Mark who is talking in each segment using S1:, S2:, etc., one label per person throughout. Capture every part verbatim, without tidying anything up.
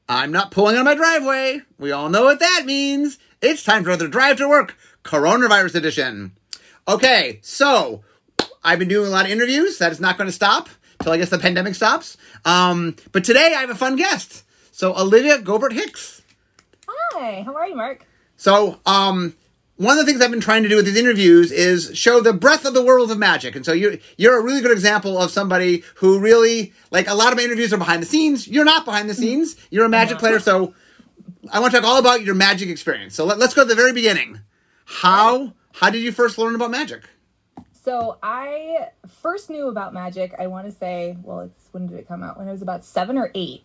S1: I'm not pulling on my driveway. We all know what that means. It's time for another Drive to Work, Coronavirus Edition. Okay, so I've been doing a lot of interviews. That is not going to stop until I guess the pandemic stops. Um, but today I have a fun guest. So Olivia Gobert Hicks.
S2: Hi, how are you, Mark?
S1: So, um... one of the things I've been trying to do with these interviews is show the breadth of the world of magic. And so you're, you're a really good example of somebody who really, like a lot of my interviews are behind the scenes. You're not behind the scenes. You're a magic player. So I want to talk all about your magic experience. So let, let's go to the very beginning. How, how did you first learn about magic?
S2: So I first knew about magic, I want to say, well, it's when did it come out? When I was about seven or eight.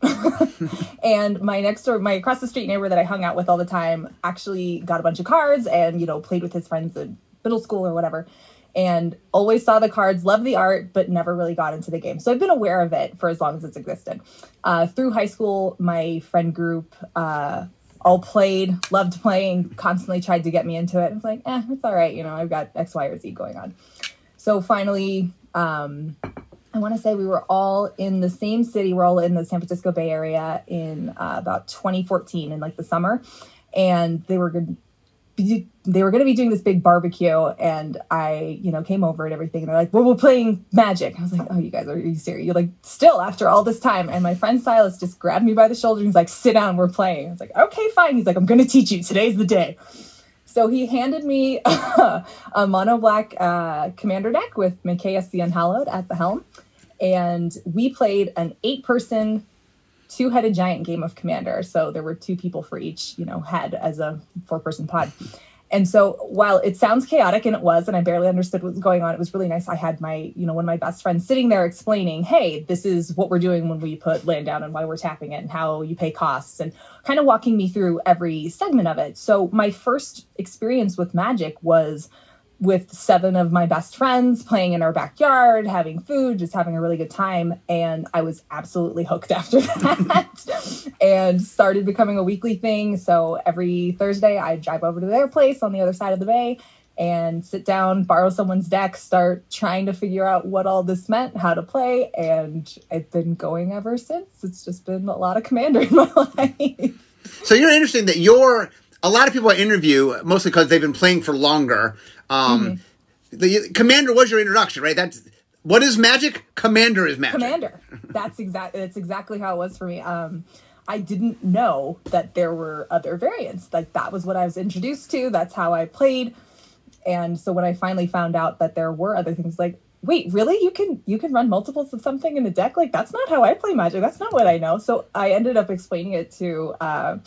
S2: And my next door, my across the street neighbor that I hung out with all the time actually got a bunch of cards and, you know, played with his friends in middle school or whatever. And always saw the cards, loved the art, but never really got into the game. So I've been aware of it for as long as it's existed. Uh, through high school, my friend group uh, all played, loved playing, constantly tried to get me into it. I was like, eh, it's all right. You know, I've got X, Y, or Z going on. So finally, um, I want to say we were all in the same city. We're all in the San Francisco Bay Area in uh, about twenty fourteen in like the summer. And they were going to they were going to be doing this big barbecue. And I, you know, came over and everything. And they're like, well, we're playing magic. I was like, oh, you guys, are you serious? You're like, still after all this time. And my friend Silas just grabbed me by the shoulder. He's like, sit down, we're playing. I was like, okay, fine. He's like, I'm going to teach you. Today's the day. So he handed me a mono black uh, commander deck with Mikaeus the Unhallowed at the helm. And we played an eight-person, two-headed giant game of commander. So there were two people for each, you know, head as a four-person pod. And so while it sounds chaotic, and it was, and I barely understood what was going on, it was really nice. I had my, you know, one of my best friends sitting there explaining, hey, this is what we're doing when we put land down and why we're tapping it and how you pay costs, and kind of walking me through every segment of it. So my first experience with magic was with seven of my best friends playing in our backyard, having food, just having a really good time. And I was absolutely hooked after that and started becoming a weekly thing. So every Thursday I'd drive over to their place on the other side of the bay and sit down, borrow someone's deck, start trying to figure out what all this meant, how to play. And I've been going ever since. It's just been a lot of commander in my life.
S1: So you're interesting that you're, a lot of people I interview, mostly because they've been playing for longer. Um, mm-hmm. The Commander was your introduction, right? That's what is magic? Commander is magic.
S2: Commander. That's exactly that's exactly how it was for me. Um, I didn't know that there were other variants. Like that was what I was introduced to. That's how I played. And so when I finally found out that there were other things, like, wait, really? You can you can run multiples of something in a deck? Like that's not how I play magic. That's not what I know. So I ended up explaining it to uh,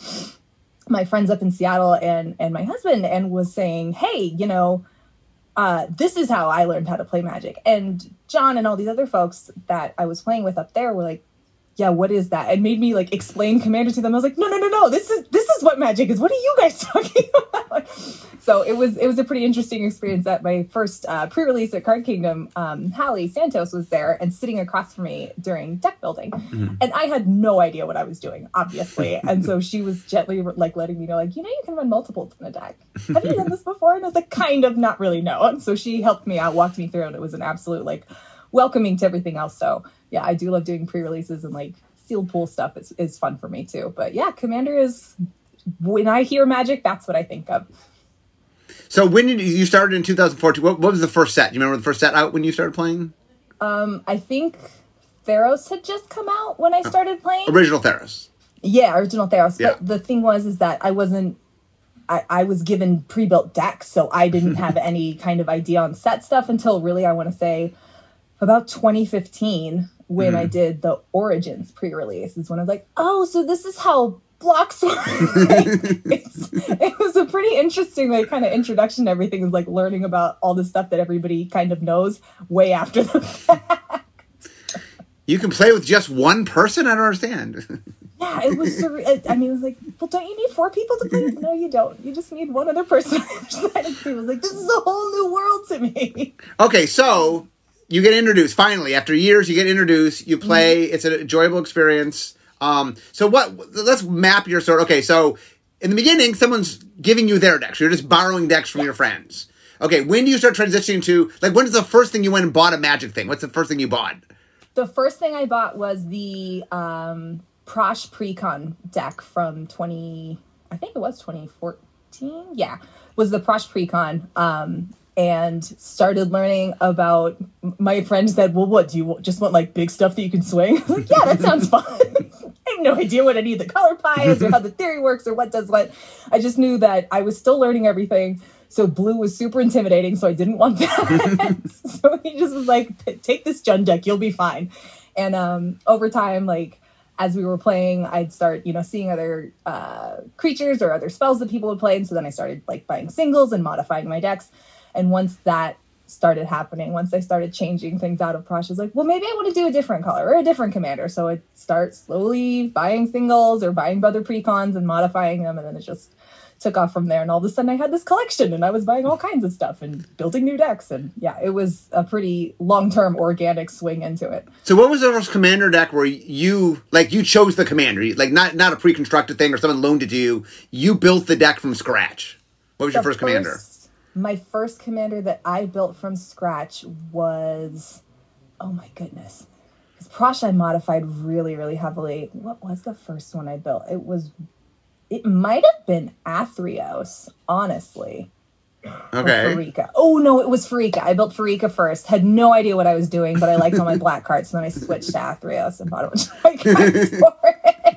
S2: my friends up in Seattle and, and my husband, and was saying, hey, you know, uh, this is how I learned how to play magic. And John and all these other folks that I was playing with up there were like, yeah, what is that? And made me like explain Commander to them. I was like, no, no, no, no, this is, this is what magic is. What are you guys talking about? So it was, it was a pretty interesting experience. At my first uh, pre-release at Card Kingdom, um, Hallie Santos was there and sitting across from me during deck building. Mm-hmm. And I had no idea what I was doing, obviously. And so she was gently like letting me know, like, you know, you can run multiples in a deck. Have you done this before? And I was like, kind of, not really, no. And so she helped me out, walked me through, and it was an absolute like welcoming to everything else. So yeah, I do love doing pre-releases, and like sealed pool stuff is, is fun for me too. But yeah, Commander is, when I hear magic, that's what I think of.
S1: So when did you, you started in two thousand fourteen? What, what was the first set? Do you remember the first set out when you started playing?
S2: Um, I think Theros had just come out when I started playing.
S1: Original Theros.
S2: Yeah, original Theros.
S1: Yeah.
S2: But the thing was, is that I wasn't, I, I was given pre-built decks, so I didn't have any kind of idea on set stuff until really, I want to say, about twenty fifteen, when mm. I did the Origins pre-release, is when I was like, oh, so this is how blocks work. it's, it was a pretty interesting like kind of introduction to everything. Is like learning about all the stuff that everybody kind of knows way after the fact.
S1: You can play with just one person? I don't understand.
S2: Yeah, it was surreal. I mean, it was like, well, don't you need four people to play? No, you don't. You just need one other person. I was like, this is a whole new world to me.
S1: Okay, so you get introduced. Finally, after years, you get introduced. You play. Mm-hmm. It's an enjoyable experience. Um, so what? Let's map your sort. Okay, so in the beginning, someone's giving you their decks. You're just borrowing decks from yeah. your friends. Okay, when do you start transitioning to, like, when is the first thing you went and bought a Magic thing? What's the first thing you bought?
S2: The first thing I bought was the um, Prosh Precon deck from twenty, I think it was twenty fourteen. Yeah, was the Prosh Precon. Um, and started learning about, my friend said, well, what, do you just want like big stuff that you can swing? I was like, yeah, that sounds fun. I have no idea what any of the color pie is or how the theory works or what does what. I just knew that I was still learning everything. So blue was super intimidating, so I didn't want that. So he just was like, take this Jund deck, you'll be fine. And um, over time, like, as we were playing, I'd start, you know, seeing other uh, creatures or other spells that people would play. And so then I started like buying singles and modifying my decks. And once that started happening, once I started changing things out of Prosh, I was like, well, maybe I want to do a different color or a different commander. So I'd start slowly buying singles or buying other precons and modifying them. And then it just took off from there. And all of a sudden I had this collection and I was buying all kinds of stuff and building new decks. And yeah, it was a pretty long-term organic swing into it.
S1: So what was the first commander deck where you, like, you chose the commander, like not, not a pre-constructed thing or someone loaned it to you, you built the deck from scratch? What was
S2: the
S1: your first, first commander?
S2: My first commander that I built from scratch was, oh my goodness. Because Prosh I modified really, really heavily. What was the first one I built? It was, it might have been Athreos, honestly.
S1: Okay.
S2: Farika. Oh no, it was Farika. I built Farika first. Had no idea what I was doing, but I liked all my black cards. So then I switched to Athreos and bought a bunch of white cards for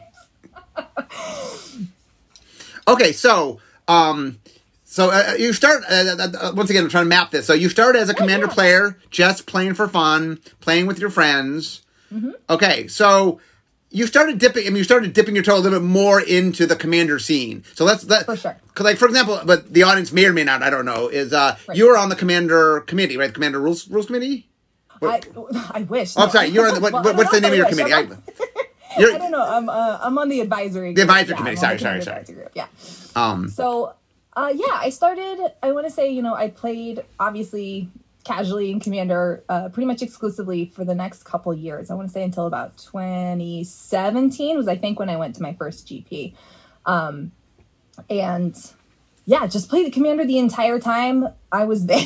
S2: it.
S1: Okay, so, um... So uh, you start, uh, uh, once again, I'm trying to map this. So you start as a commander oh, yeah. player, just playing for fun, playing with your friends. Mm-hmm. Okay, so you started dipping, I mean, you started dipping your toe a little bit more into the commander scene. So let's, that,
S2: for sure.
S1: Cause like, for example, but the audience may or may not, I don't know, is uh, right. you were on the commander committee, right? Commander rules rules committee?
S2: I, I wish.
S1: Oh, I'm sorry, you're on the, what, well, what's the name of your committee? I,
S2: I don't know, I'm, uh, I'm on the advisory group.
S1: The advisory
S2: yeah,
S1: committee, sorry, sorry, sorry.
S2: Group. Yeah.
S1: Um.
S2: So... Uh, yeah, I started, I want to say, you know, I played, obviously, casually in Commander uh, pretty much exclusively for the next couple years. I want to say until about twenty seventeen was, I think, when I went to my first G P. Um, and, yeah, just played the Commander the entire time I was there.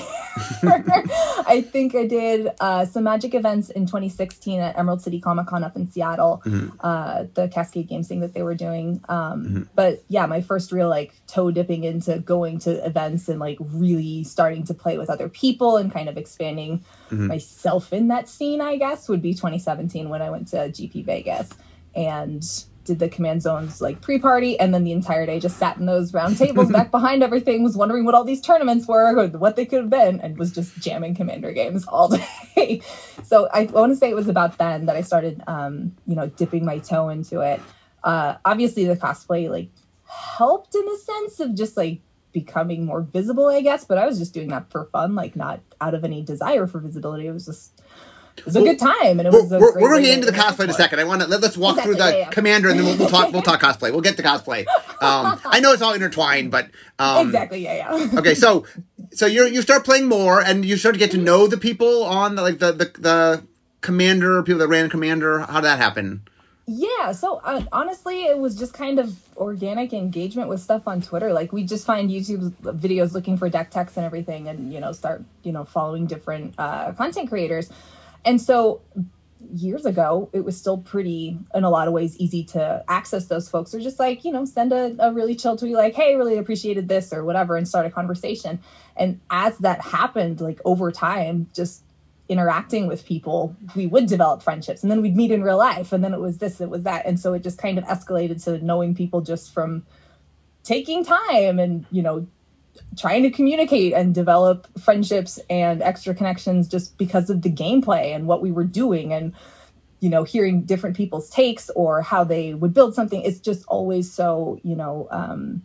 S2: I think I did uh, some Magic events in twenty sixteen at Emerald City Comic Con up in Seattle, mm-hmm. uh, the Cascade Games thing that they were doing. Um, mm-hmm. But yeah, my first real like toe dipping into going to events and like really starting to play with other people and kind of expanding mm-hmm. myself in that scene, I guess, would be twenty seventeen when I went to G P Vegas and did the Command Zones like pre-party, and then the entire day just sat in those round tables back behind everything, was wondering what all these tournaments were, what they could have been, and was just jamming Commander games all day. So I want to say it was about then that I started, um, you know, dipping my toe into it. Uh, obviously, the cosplay like helped in the sense of just like becoming more visible, I guess. But I was just doing that for fun, like not out of any desire for visibility. It was just. It was a well, good time, and it was. A
S1: we're
S2: great
S1: we're going to get into the cosplay in a second. I want to let, let's walk
S2: exactly,
S1: through the
S2: yeah, yeah.
S1: commander, and then we'll, we'll talk. We'll talk cosplay. We'll get to cosplay. Um, I know it's all intertwined, but um,
S2: exactly, yeah, yeah.
S1: Okay, so so you you start playing more, and you start to get to know the people on the, like the, the the commander, people that ran commander. How did that happen?
S2: Yeah, so uh, honestly, it was just kind of organic engagement with stuff on Twitter. Like we just find YouTube videos looking for deck techs and everything, and you know start you know following different uh, content creators. And so years ago, it was still pretty, in a lot of ways, easy to access those folks, or just like, you know, send a, a really chill tweet like, hey, really appreciated this or whatever, and start a conversation. And as that happened, like over time, just interacting with people, we would develop friendships, and then we'd meet in real life, and then it was this, it was that. And so it just kind of escalated to knowing people just from taking time and, you know, trying to communicate and develop friendships and extra connections just because of the gameplay and what we were doing, and you know hearing different people's takes or how they would build something. It's just always so you know um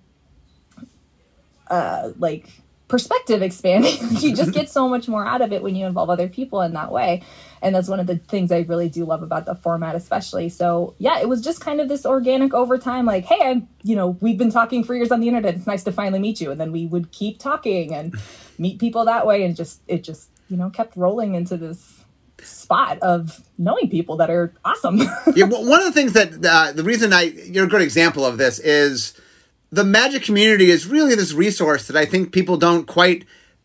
S2: uh like perspective expanding. You just get so much more out of it when you involve other people in that way, and that's one of the things I really do love about the format especially. So yeah, it was just kind of this organic over time, like, hey, I'm you know we've been talking for years on the internet, it's nice to finally meet you. And then we would keep talking and meet people that way, and just it just you know kept rolling into this spot of knowing people that are awesome.
S1: Yeah, well, one of the things that uh, the reason I you're a good example of this is the Magic community is really this resource that I think people don't quite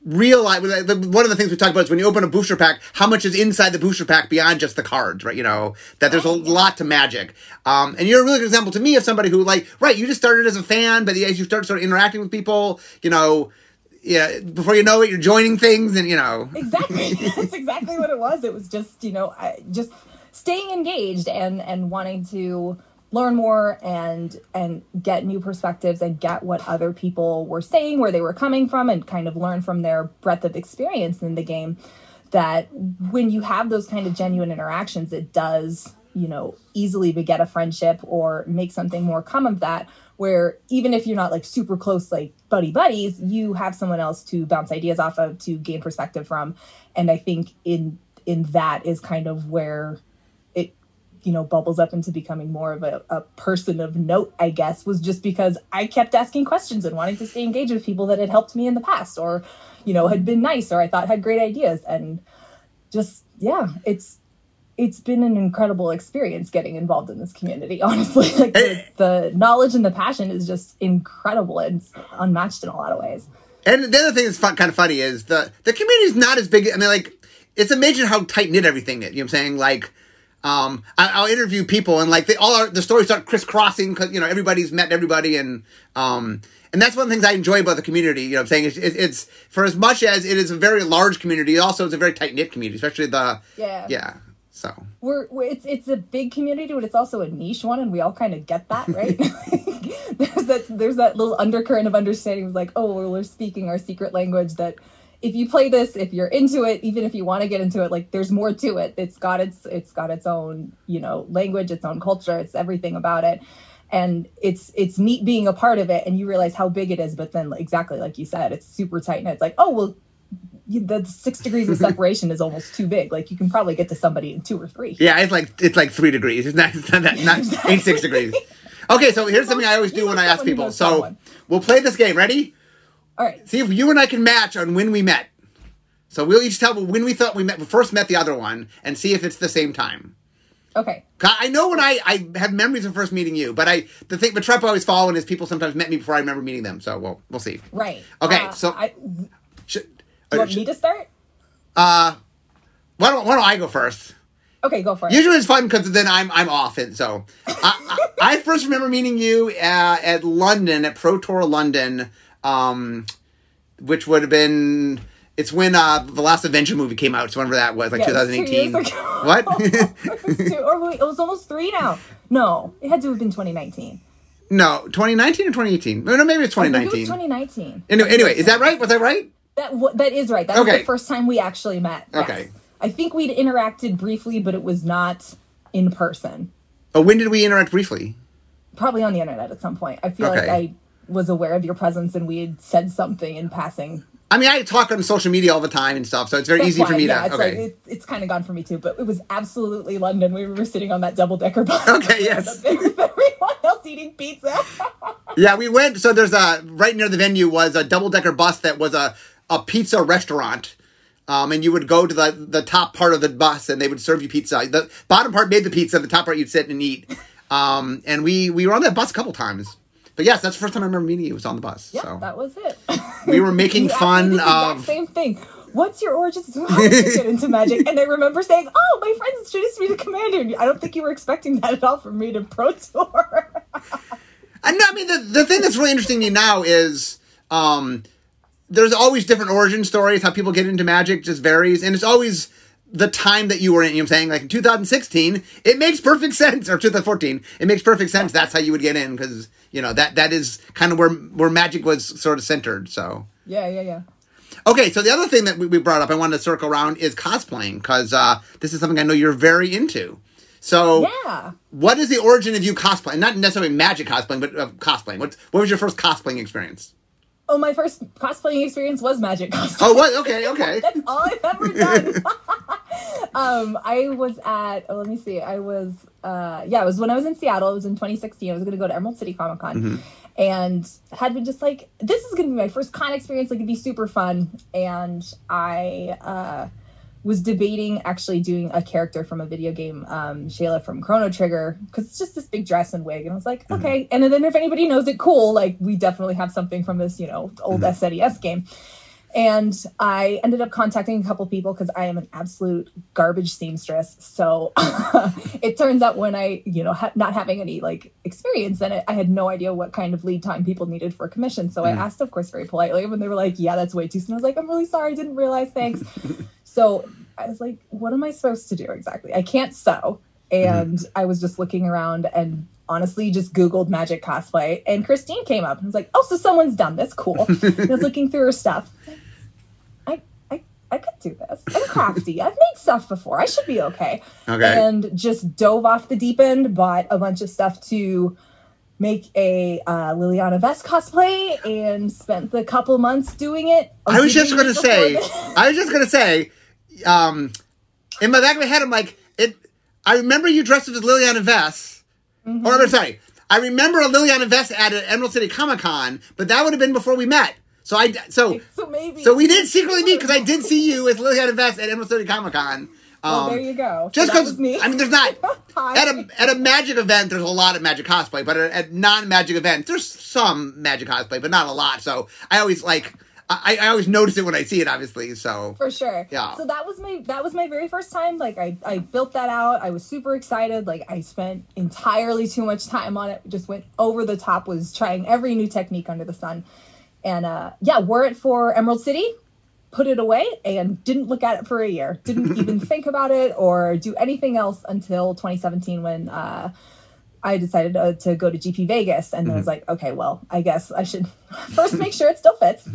S1: realize, one of the things we talked about is when you open a booster pack, how much is inside the booster pack beyond just the cards, right? You know, that there's a lot to Magic. Um, and you're a really good example to me of somebody who, like, right, you just started as a fan, but as you start sort of interacting with people, you know, yeah, before you know it, you're joining things and, you know.
S2: Exactly. That's exactly what it was. It was just, you know, I, just staying engaged and, and wanting to learn more and and get new perspectives and get what other people were saying, where they were coming from, and kind of learn from their breadth of experience in the game. That when you have those kind of genuine interactions, it does, you know, easily beget a friendship or make something more come of that, where even if you're not like super close, like buddy buddies, you have someone else to bounce ideas off of, to gain perspective from. And I think in in that is kind of where it, you know, bubbles up into becoming more of a, a person of note, I guess, was just because I kept asking questions and wanting to stay engaged with people that had helped me in the past, or, you know, had been nice, or I thought had great ideas. And just, yeah, it's, it's been an incredible experience getting involved in this community, honestly. Like the, the knowledge and the passion is just incredible and unmatched in a lot of ways.
S1: And the other thing that's fun, kind of funny is the, the community is not as big. I mean, like, it's amazing how tight-knit everything is. You know what I'm saying? Like, Um, I, I'll interview people and like they all are, the stories start crisscrossing because, you know, everybody's met everybody. And, um, and that's one of the things I enjoy about the community. You know what I'm saying? It's, it's, it's for as much as it is a very large community, also it's a very tight knit community, especially the,
S2: yeah.
S1: Yeah. So
S2: we're, we're, it's, it's a big community, but it's also a niche one. And we all kind of get that, right? there's that, there's that little undercurrent of understanding of like, oh, well, we're speaking our secret language that, if you play this, if you're into it, even if you want to get into it, like there's more to it. It's got its, it's got its own, you know, language, its own culture, it's everything about it. And it's, it's neat being a part of it. And you realize how big it is. But then exactly like you said, it's super tight. And it's like, oh, well, the six degrees of separation is almost too big. Like you can probably get to somebody in two or three.
S1: Yeah. It's like, it's like three degrees. It's not, it's not, that, not exactly. Ain't six degrees. Okay. So here's something I always do when I ask people. So we'll play this game. Ready?
S2: All right.
S1: See if you and I can match on when we met. So we'll each tell when we thought we met, first met the other one, and see if it's the same time.
S2: Okay.
S1: I know when I, I have memories of first meeting you, but I the thing, but Trep always following is people sometimes met me before I remember meeting them. So we'll we'll see.
S2: Right.
S1: Okay.
S2: Uh,
S1: so
S2: I,
S1: should,
S2: do you want
S1: should,
S2: me to start?
S1: Uh, why don't why don't I go first?
S2: Okay, go for it.
S1: Usually it's fun because then I'm I'm off it. So I, I, I first remember meeting you uh, at London at Pro Tour London, um, which would have been. It's when uh, the last Avenger movie came out. So whenever that was, like
S2: yeah,
S1: twenty eighteen. What?
S2: it, was two, or it was almost three now. No, it had to have been twenty nineteen.
S1: No, twenty nineteen or twenty eighteen? No, maybe it's twenty nineteen.
S2: I think it was twenty nineteen.
S1: Anyway, anyway, is that right? Was that right?
S2: That that is right. That okay. was the first time we actually met. Yes.
S1: Okay.
S2: I think we'd interacted briefly, but it was not in person.
S1: Oh, when did we interact briefly?
S2: Probably on the internet at some point. I feel
S1: okay.
S2: like I was aware of your presence and we had said something in passing.
S1: I mean, I talk on social media all the time and stuff, so it's very
S2: That's
S1: easy
S2: why,
S1: for me
S2: yeah,
S1: to...
S2: It's,
S1: okay.
S2: like, it, it's kind of gone for me, too, but it was absolutely London. We were sitting on that double-decker bus.
S1: Okay, yes.
S2: With everyone else eating pizza.
S1: Yeah, we went... So there's a... Right near the venue was a double-decker bus that was a, a pizza restaurant. Um, and you would go to the, the top part of the bus, and they would serve you pizza. The bottom part made the pizza. The top part you'd sit and eat. Um, and we, we were on that bus a couple times. But yes, that's the first time I remember meeting you. It was on the bus.
S2: Yeah,
S1: so.
S2: that was it.
S1: We were making fun of...
S2: Same thing. What's your origins? How did you get into Magic? And I remember saying, oh, my friends introduced me to Commander. I don't think you were expecting that at all from me to Pro Tour.
S1: And I mean, the, the thing that's really interesting to me now is um, there's always different origin stories. How people get into Magic just varies. And it's always... the time that you were in, you know what I'm saying? Like in two thousand sixteen, it makes perfect sense, or two thousand fourteen, it makes perfect sense. That's how you would get in, because, you know, that that is kind of where where Magic was sort of centered, so.
S2: Yeah, yeah, yeah.
S1: Okay, so the other thing that we, we brought up, I wanted to circle around, is cosplaying, because uh, this is something I know you're very into. So,
S2: yeah.
S1: What is the origin of you cosplaying? Not necessarily Magic cosplaying, but uh, cosplaying. What, what was your first cosplaying experience?
S2: Oh, my first cosplaying experience was Magic cosplay.
S1: Oh, what? Okay, okay.
S2: That's all I've ever done. um, I was at, oh, let me see, I was, uh, yeah, it was when I was in Seattle. It was in twenty sixteen. I was going to go to Emerald City Comic Con. Mm-hmm. And had been just like, this is going to be my first con experience. Like, it'd be super fun. And I uh, was debating actually doing a character from a video game, um, Shayla from Chrono Trigger, because it's just this big dress and wig. And I was like, mm-hmm. okay. And then if anybody knows it, cool. Like, we definitely have something from this, you know, old mm-hmm. S N E S game. And I ended up contacting a couple people because I am an absolute garbage seamstress. So it turns out when I, you know, ha- not having any like experience in it, I had no idea what kind of lead time people needed for a commission. So mm. I asked, of course, very politely, when they were like, yeah, that's way too soon. I was like, I'm really sorry. I didn't realize. Thanks. So I was like, what am I supposed to do exactly? I can't sew. And mm-hmm. I was just looking around and honestly just Googled magic cosplay, and Christine came up and was like, oh, so someone's done this. Cool. And I was looking through her stuff. I, I, I could do this. I'm crafty. I've made stuff before. I should be okay.
S1: Okay.
S2: And just dove off the deep end, bought a bunch of stuff to make a uh, Liliana Vess cosplay, and spent the couple months doing it.
S1: I was just going to say, I was just going to say, um, in my back of my head, I'm like, it. I remember you dressed up as Liliana Vess. Mm-hmm. Or, I'm sorry. I remember a Liliana Vess ad at Emerald City Comic Con, but that would have been before we met. So I so
S2: so maybe
S1: so we did secretly meet because I did see you as Liliana Vess at Emerald City Comic Con. Um,
S2: well, there you go.
S1: Just because
S2: so me.
S1: I mean, there's not at a at a magic event. There's a lot of magic cosplay, but at, at non-magic events, there's some magic cosplay, but not a lot. So I always like. I, I always notice it when I see it, obviously, so.
S2: For sure.
S1: Yeah.
S2: So that was my that was my very first time. Like, I, I built that out. I was super excited. Like, I spent entirely too much time on it. Just went over the top, was trying every new technique under the sun. And, uh, yeah, wore it for Emerald City, put it away, and didn't look at it for a year. Didn't even think about it or do anything else until twenty seventeen when... Uh, I decided to, to go to G P Vegas, and mm-hmm. I was like, okay, well, I guess I should first make sure it still fits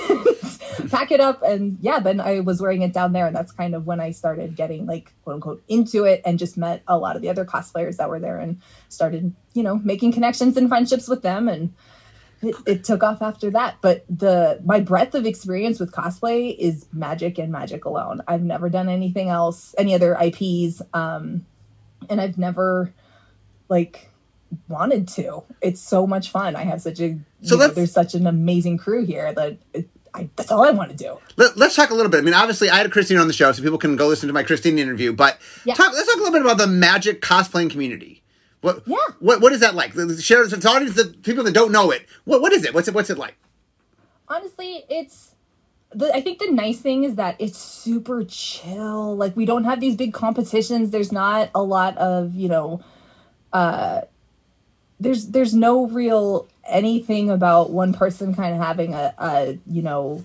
S2: and pack it up. And yeah, then I was wearing it down there, and that's kind of when I started getting like quote unquote into it, and just met a lot of the other cosplayers that were there and started, you know, making connections and friendships with them. And it, it took off after that. But the my breadth of experience with cosplay is magic and magic alone. I've never done anything else, any other I Ps. Um, and I've never like wanted to. It's so much fun. I have such a so know, there's such an amazing crew here that it, I, that's all I want to do.
S1: Let, let's talk a little bit. I mean, obviously, I had Christine on the show, so people can go listen to my Christine interview. But yeah. talk, let's talk a little bit about the magic cosplaying community. What
S2: yeah.
S1: what what is that like? Share to the audience, the people that don't know it. What what is it? What's it what's it like?
S2: Honestly, it's. The, I think the nice thing is that it's super chill. Like, we don't have these big competitions. There's not a lot of, you know. Uh, there's there's no real anything about one person kind of having a, a you know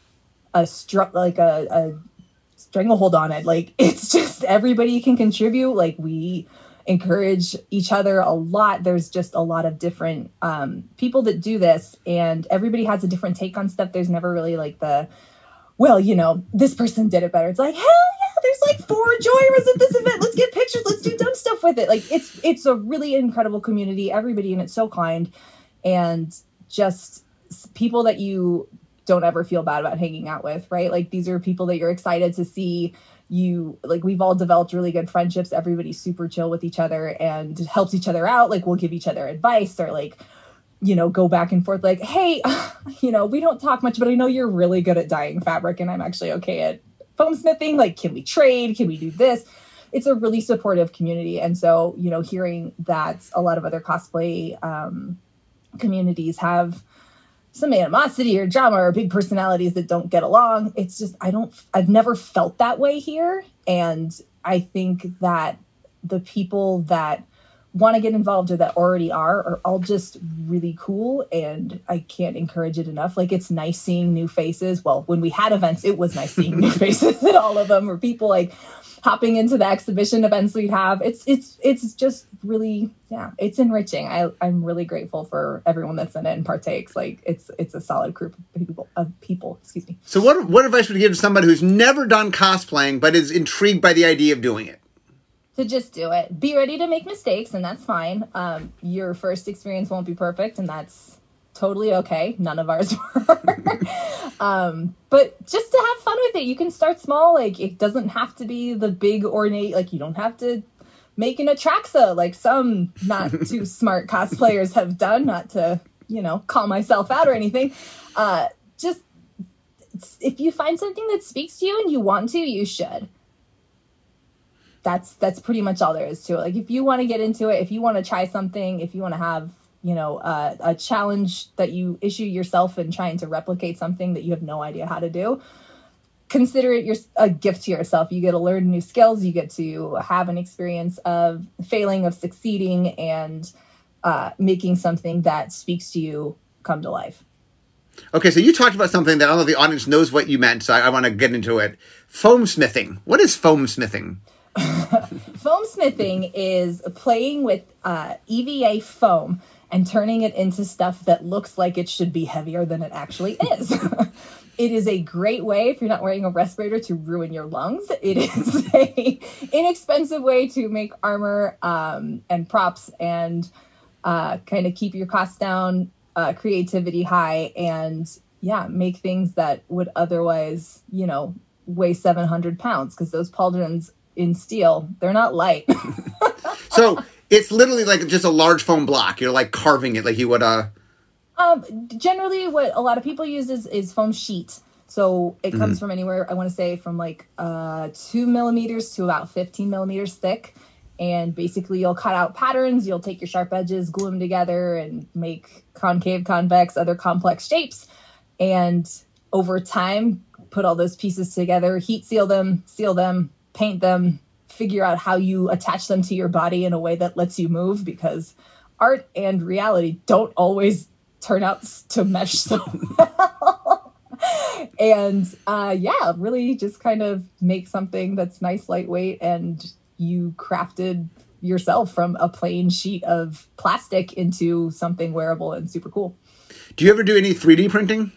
S2: a stru- like a, a stranglehold on it. Like, it's just everybody can contribute. Like, we encourage each other a lot. There's just a lot of different um, people that do this, and everybody has a different take on stuff. There's never really like the, well, you know, this person did it better. It's like, hell yeah, there's like four Joyras at this event. Let's get pictures. Let's do dumb stuff with it. Like, it's it's a really incredible community. Everybody in it's so kind, and just people that you don't ever feel bad about hanging out with, right? Like, these are people that you're excited to see. You like, we've all developed really good friendships. Everybody's super chill with each other and helps each other out. Like, we'll give each other advice, or like, you know, go back and forth. Like, hey, you know, we don't talk much, but I know you're really good at dyeing fabric, and I'm actually okay at foam smithing. Like, can we trade? Can we do this? It's a really supportive community. And so, you know, hearing that a lot of other cosplay um, communities have some animosity or drama or big personalities that don't get along. It's just, I don't, I've never felt that way here. And I think that the people that want to get involved or that already are, are all just really cool. And I can't encourage it enough. Like, it's nice seeing new faces. Well, when we had events, it was nice seeing new faces at all of them, or people like hopping into the exhibition events we'd have. It's, it's, it's just really, yeah, it's enriching. I, I'm really grateful for everyone that's in it and partakes. Like, it's, it's a solid group of people, of people, excuse me.
S1: So what, what advice would you give to somebody who's never done cosplaying, but is intrigued by the idea of doing it?
S2: To just do it. Be ready to make mistakes, and that's fine. Um, your first experience won't be perfect, and that's totally okay. None of ours were. um, but just to have fun with it, you can start small. Like, it doesn't have to be the big ornate, like, you don't have to make an Atraxa like some not too smart cosplayers have done, not to, you know, call myself out or anything. Uh, just, if you find something that speaks to you and you want to, you should. That's that's pretty much all there is to it. Like, if you want to get into it, if you want to try something, if you want to have, you know, uh, a challenge that you issue yourself in trying to replicate something that you have no idea how to do, consider it your, a gift to yourself. You get to learn new skills. You get to have an experience of failing, of succeeding, and uh, making something that speaks to you come to life.
S1: Okay, so you talked about something that I don't know if the audience knows what you meant, so I, I want to get into it. Foam smithing. What is foam smithing?
S2: Foam smithing is playing with uh, E V A foam and turning it into stuff that looks like it should be heavier than it actually is. It is a great way, if you're not wearing a respirator, to ruin your lungs. It is a inexpensive way to make armor um, and props and uh, kind of keep your costs down, uh, creativity high, and yeah, make things that would otherwise, you know, weigh seven hundred pounds, because those pauldrons in steel, they're not light.
S1: So it's literally like just a large foam block. You're like carving it like you would a...
S2: Um, generally what a lot of people use is, is foam sheet. So it comes mm-hmm. from anywhere, I want to say from like uh, two millimeters to about fifteen millimeters thick. And basically you'll cut out patterns, you'll take your sharp edges, glue them together, and make concave, convex, other complex shapes. And over time, put all those pieces together, heat seal them, seal them, paint them, figure out how you attach them to your body in a way that lets you move, because art and reality don't always turn out to mesh so well. And uh, yeah, really just kind of make something that's nice, lightweight, and you crafted yourself from a plain sheet of plastic into something wearable and super cool.
S1: Do you ever do any three D printing?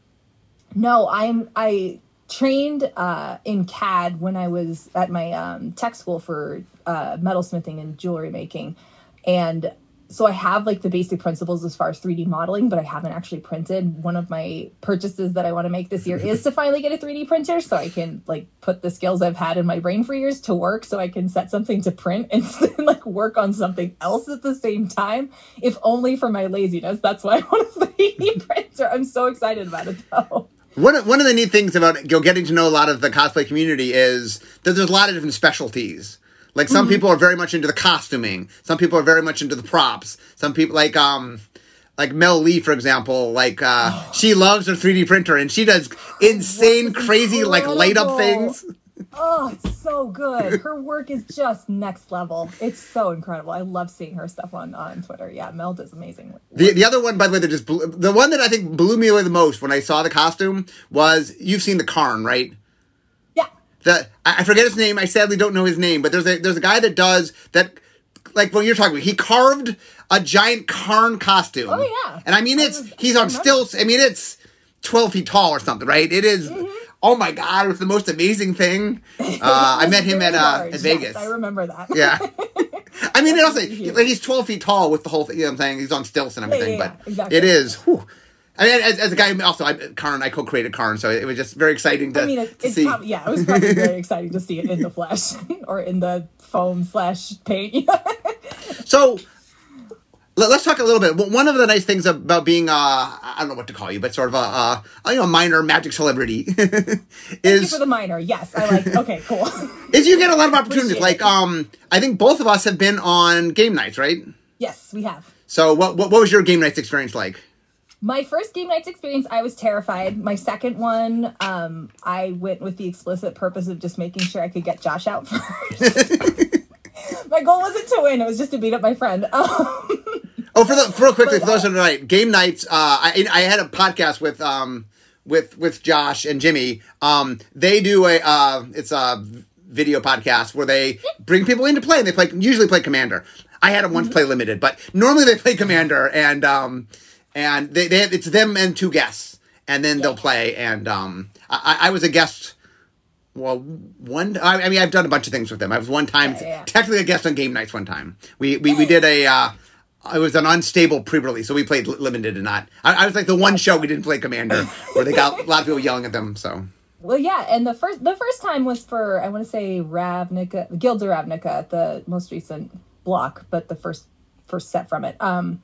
S2: No, I'm I trained uh, in C A D when I was at my um, tech school for uh, metalsmithing and jewelry making. And so I have like the basic principles as far as three D modeling, but I haven't actually printed. One of my purchases that I want to make this year is to finally get a three D printer, so I can like put the skills I've had in my brain for years to work, so I can set something to print and like work on something else at the same time, if only for my laziness. That's why I want a three D printer. I'm so excited about it though.
S1: One of, one of the neat things about you know, getting to know a lot of the cosplay community is that there's a lot of different specialties. Like, some mm-hmm. people are very much into the costuming. Some people are very much into the props. Some people, like, um, like Mel Lee, for example, like, uh, oh. she loves her three D printer, and she does insane, crazy, incredible. like, light-up things.
S2: Oh, it's so good. Her work is just next level. It's so incredible. I love seeing her stuff on, on Twitter. Yeah, Mel does amazing work.
S1: The, the other one, by the way, that just blew, the one that I think blew me away the most when I saw the costume was, you've seen the Karn, right? The, I forget his name. I sadly don't know his name, but there's a there's a guy that does that, like what you're talking about. He carved a giant Karn costume.
S2: Oh yeah,
S1: and I mean it's I was, he's I on stilts. I mean it's twelve feet tall or something, right? It is. Mm-hmm. Oh my god, it's the most amazing thing. Uh, I met him at uh, at Vegas.
S2: Yes, I remember that.
S1: Yeah. I mean, it also like he's twelve feet tall with the whole thing. You know what I'm saying? He's on stilts and everything,
S2: yeah, yeah,
S1: but
S2: yeah, exactly.
S1: It is. Whew. I mean, as, as a guy, also, I, Karn, I co-created Karn, so it was just very exciting to,
S2: I mean, it,
S1: to
S2: it's
S1: see.
S2: Probably, yeah, it was probably very exciting to see it in the flesh or in the foam slash paint.
S1: So, let, let's talk a little bit. One of the nice things about being, uh, I don't know what to call you, but sort of a, a, a you know, minor magic celebrity is...
S2: Thank you for the minor, yes. I like, okay, cool.
S1: Is you get a lot of opportunities. Like, um, I think both of us have been on game nights, right?
S2: Yes, we have.
S1: So, what what, what was your game nights experience like?
S2: My first game nights experience, I was terrified. My second one, um, I went with the explicit purpose of just making sure I could get Josh out first. My goal wasn't to win; it was just to beat up my friend. Um,
S1: oh, for the real quickly, but, for those who don't know, game nights. Uh, I I had a podcast with um with with Josh and Jimmy. Um, they do a uh, it's a video podcast where they bring people in to play, and they play usually play Commander. I had them once mm-hmm. play Limited, but normally they play Commander, and um. And they, they it's them and two guests, and then yeah. they'll play. And um, I, I was a guest. Well, one. I, I mean, I've done a bunch of things with them. I was one time yeah, yeah. technically a guest on game nights. One time we we, we did a. Uh, it was an unstable pre-release, so we played Limited and not. I, I was like the one show we didn't play Commander, where they got a lot of people yelling at them. So.
S2: Well, yeah, and the first the first time was for I want to say Ravnica, Guilds of Ravnica, the most recent block, but the first first set from it. Um.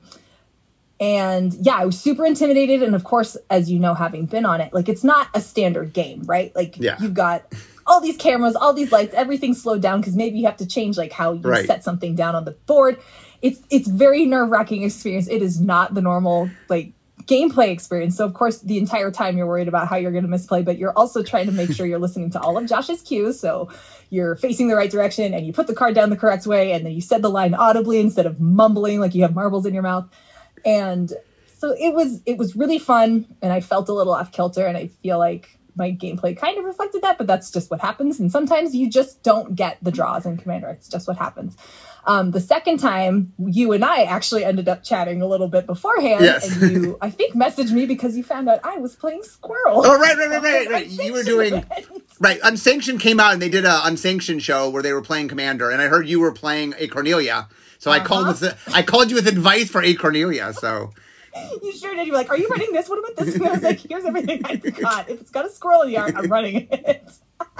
S2: And yeah, I was super intimidated. And of course, as you know, having been on it, like it's not a standard game, right? Like
S1: yeah.
S2: you've got all these cameras, all these lights, everything's slowed down because maybe you have to change like how you
S1: right.
S2: set something down on the board. it's it's very nerve-wracking experience. It is not the normal like gameplay experience. So of course the entire time you're worried about how you're going to misplay, but you're also trying to make sure you're listening to all of Josh's cues. So you're facing the right direction and you put the card down the correct way, and then you said the line audibly instead of mumbling like you have marbles in your mouth. And so it was it was really fun, and I felt a little off kilter, and I feel like my gameplay kind of reflected that, but that's just what happens. And sometimes you just don't get the draws in Commander. It's just what happens. Um, the second time, you and I actually ended up chatting a little bit beforehand,
S1: yes.
S2: and you, I think, messaged me because you found out I was playing Squirrel.
S1: Oh, right, right, right, right, right. You were doing... Right, Unsanctioned came out, and they did a Unsanctioned show where they were playing Commander, and I heard you were playing a Cornelia, so uh-huh. I called with I called you with advice for a Cornelia, so...
S2: You sure did. You were like, are you running this? What about this? And I was like, here's everything I forgot. If it's got a squirrel in the art, I'm running it.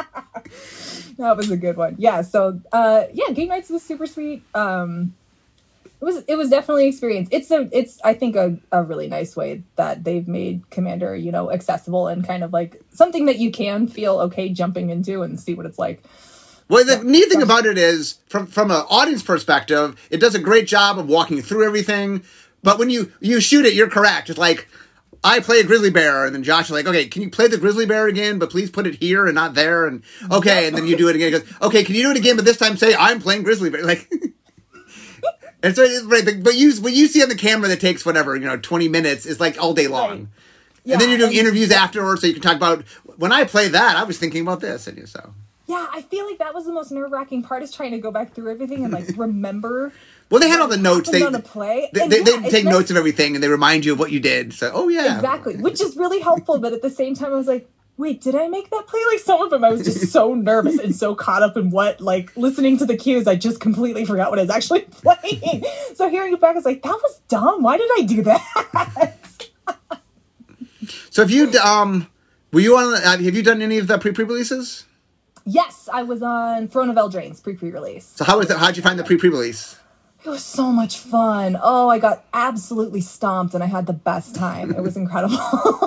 S2: That was a good one. Yeah, so, uh, yeah, Game Nights was super sweet. Um, it was it was definitely an experience. It's, a, it's I think, a, a really nice way that they've made Commander, you know, accessible and kind of like something that you can feel okay jumping into and see what it's like.
S1: Well, the yeah. neat thing about it is, from, from an audience perspective, it does a great job of walking through everything. But when you, you shoot it, you're correct. It's like, I play a grizzly bear, and then Josh is like, okay, can you play the grizzly bear again, but please put it here and not there, and okay, and then you do it again. He goes, okay, can you do it again, but this time say, I'm playing grizzly bear. Like, and so, right, but you, what you see on the camera that takes whatever, you know, twenty minutes is like all day long. Right. Yeah, and then you're doing interviews afterwards, so you can talk about, when I played that, I was thinking about this, and you so.
S2: Yeah, I feel like that was the most nerve-wracking part, is trying to go back through everything and, like, remember...
S1: Well, they had all the notes. They,
S2: on a play.
S1: they, they, yeah, they take notes of everything, and they remind you of what you did. So, oh, yeah.
S2: Exactly, which is really helpful, but at the same time, I was like, wait, did I make that play? Like, some of them, I was just so nervous and so caught up in what, like, listening to the cues, I just completely forgot what I was actually playing. So hearing it back, I was like, that was dumb. Why did I do that?
S1: So have you, um, were you on, have you done any of the pre-pre-releases?
S2: Yes, I was on Throne of Eldraine's pre-pre-release.
S1: So how was it? How'd you find the pre-pre-release?
S2: It was so much fun. Oh, I got absolutely stomped, and I had the best time. It was incredible.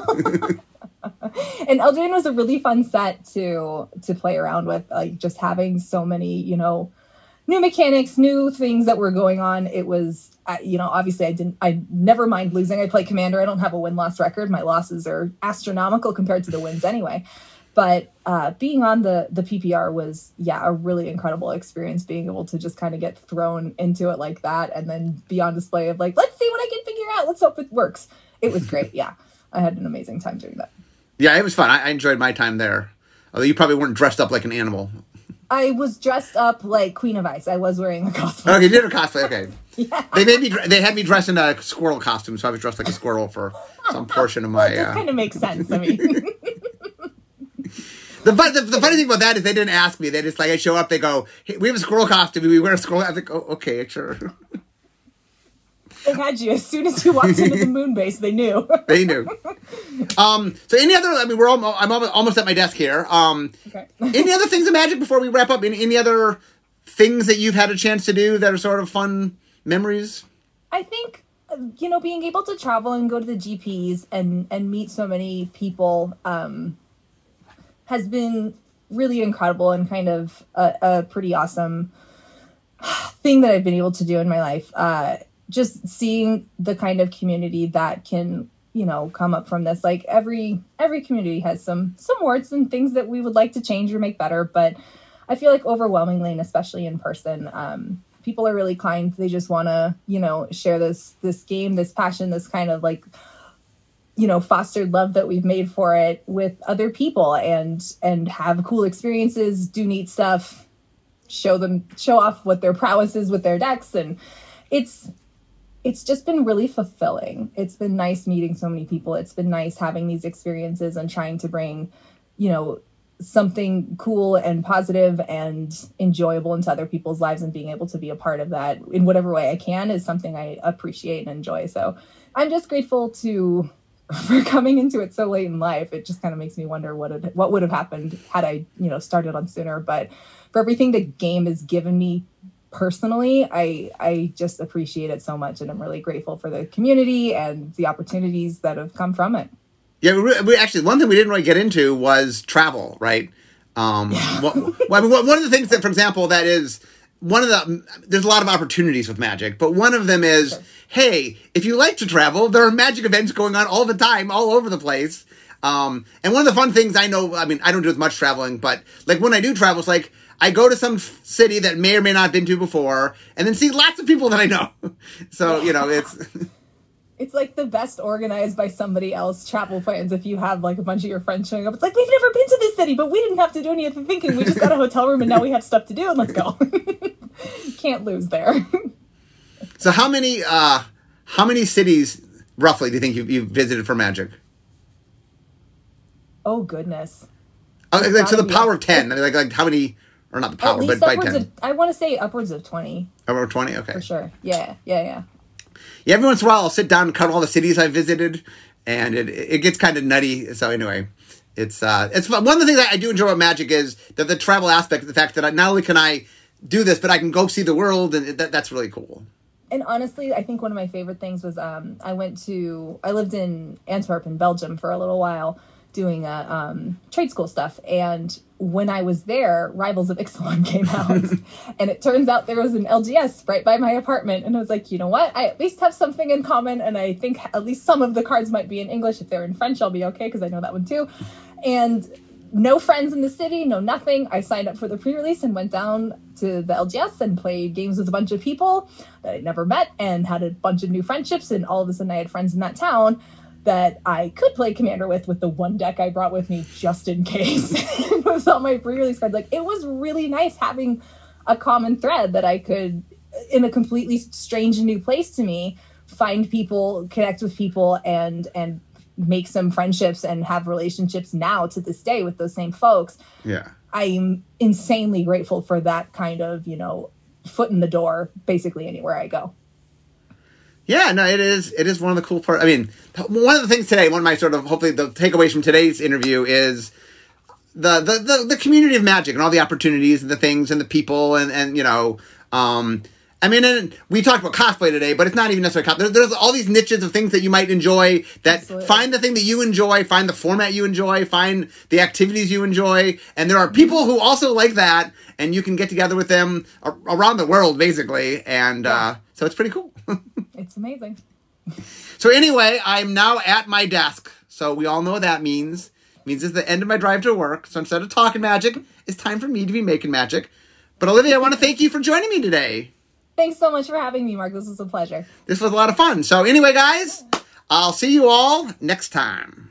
S2: And Eldraine was a really fun set to to play around with, like just having so many, you know, new mechanics, new things that were going on. It was, uh, you know, obviously I didn't, I never mind losing. I play Commander. I don't have a win-loss record. My losses are astronomical compared to the wins anyway. But uh, being on the, the P P R was, yeah, a really incredible experience, being able to just kind of get thrown into it like that and then be on display of like, let's see what I can figure out. Let's hope it works. It was great. Yeah, I had an amazing time doing that.
S1: Yeah, it was fun. I, I enjoyed my time there. Although you probably weren't dressed up like an animal.
S2: I was dressed up like Queen of Ice. I was wearing a costume.
S1: Okay, you did a cosplay. Okay. Yeah. They made me. They had me dressed in a squirrel costume, so I was dressed like a squirrel for some portion of my.
S2: Well, that
S1: uh...
S2: kind of makes sense. I mean.
S1: The, the the funny thing about that is they didn't ask me. They just like I show up. They go, hey, "We have a squirrel costume. We wear a squirrel." I'm like, "Oh, okay, sure."
S2: They had you as soon as you walked into the moon base. They knew.
S1: They knew. Um. So, any other? I mean, we're all, I'm almost at my desk here. Um.
S2: Okay.
S1: Any other things in Magic before we wrap up? Any, any other things that you've had a chance to do that are sort of fun memories?
S2: I think, you know, being able to travel and go to the G Ps and and meet so many people. Um. has been really incredible and kind of a, a pretty awesome thing that I've been able to do in my life. Uh, just seeing the kind of community that can, you know, come up from this. Like every every community has some some warts and things that we would like to change or make better, but I feel like overwhelmingly, and especially in person, um, people are really kind. They just want to, you know, share this this game, this passion, this kind of like, you know, fostered love that we've made for it with other people, and and have cool experiences, do neat stuff, show them, show off what their prowess is with their decks. And it's, it's just been really fulfilling. It's been nice meeting so many people. It's been nice having these experiences and trying to bring, you know, something cool and positive and enjoyable into other people's lives, and being able to be a part of that in whatever way I can is something I appreciate and enjoy. So I'm just grateful to, for coming into it so late in life. It just kind of makes me wonder what had, what would have happened had I, you know, started on sooner. But for everything the game has given me personally, I I just appreciate it so much, and I'm really grateful for the community and the opportunities that have come from it.
S1: Yeah, we, we actually, one thing we didn't really get into was travel, right? Um,
S2: yeah.
S1: what, well, I mean, one of the things that, for example, that is one of the, there's a lot of opportunities with magic, but one of them is, sure. Hey, if you like to travel, there are magic events going on all the time, all over the place. Um, and one of the fun things I know, I mean, I don't do as much traveling, but like when I do travel, it's like I go to some f- city that may or may not have been to before and then see lots of people that I know. So, yeah. You know, it's...
S2: It's like the best organized by somebody else travel plans. If you have like a bunch of your friends showing up, it's like, we've never been to this city, but we didn't have to do any of the thinking. We just got a hotel room and now we have stuff to do and let's go. Can't lose there.
S1: So how many, uh, how many cities roughly do you think you've, you've visited for magic?
S2: Oh, goodness.
S1: Uh, like, to the power of ten. I mean, like, like how many, or not the power, but by ten.
S2: Of, I want to say upwards of twenty.
S1: Upwards of twenty? Okay.
S2: For sure. Yeah, yeah, yeah.
S1: Yeah, every once in a while I'll sit down and count all the cities I visited, and it it gets kind of nutty. So anyway, it's uh, it's fun. One of the things I do enjoy about magic is that the travel aspect, the fact that I, not only can I do this, but I can go see the world, and that, that's really cool.
S2: And honestly, I think one of my favorite things was um, I went to, I lived in Antwerp in Belgium for a little while doing uh, um, trade school stuff. And when I was there, Rivals of Ixalan came out. And it turns out there was an L G S right by my apartment. And I was like, you know what? I at least have something in common. And I think at least some of the cards might be in English. If they're in French, I'll be okay because I know that one too. And no friends in the city, no nothing. I signed up for the pre-release and went down to the L G S and played games with a bunch of people that I'd never met and had a bunch of new friendships. And all of a sudden I had friends in that town that I could play Commander with, with the one deck I brought with me just in case. It was all my pre-release cards. Like, it was really nice having a common thread that I could, in a completely strange new place to me, find people, connect with people, and and make some friendships and have relationships now to this day with those same folks.
S1: Yeah.
S2: I'm insanely grateful for that kind of, you know, foot in the door, basically anywhere I go.
S1: Yeah, no, it is. It is one of the cool parts. I mean, one of the things today, one of my sort of, hopefully the takeaways from today's interview is the, the, the, the community of magic and all the opportunities and the things and the people and, and you know, um, I mean, and we talked about cosplay today, but it's not even necessarily cosplay. There's, there's all these niches of things that you might enjoy that Absolutely. Find the thing that you enjoy, find the format you enjoy, find the activities you enjoy. And there are people who also like that, and you can get together with them around the world, basically. And yeah. uh, so it's pretty cool.
S2: It's amazing.
S1: So anyway, I'm now at my desk. So we all know what that means. It means it's the end of my drive to work. So instead of talking magic, it's time for me to be making magic. But Olivia, I want to thank you for joining me today.
S2: Thanks so much for having me, Mark. This was a pleasure.
S1: This was a lot of fun. So anyway, guys, I'll see you all next time.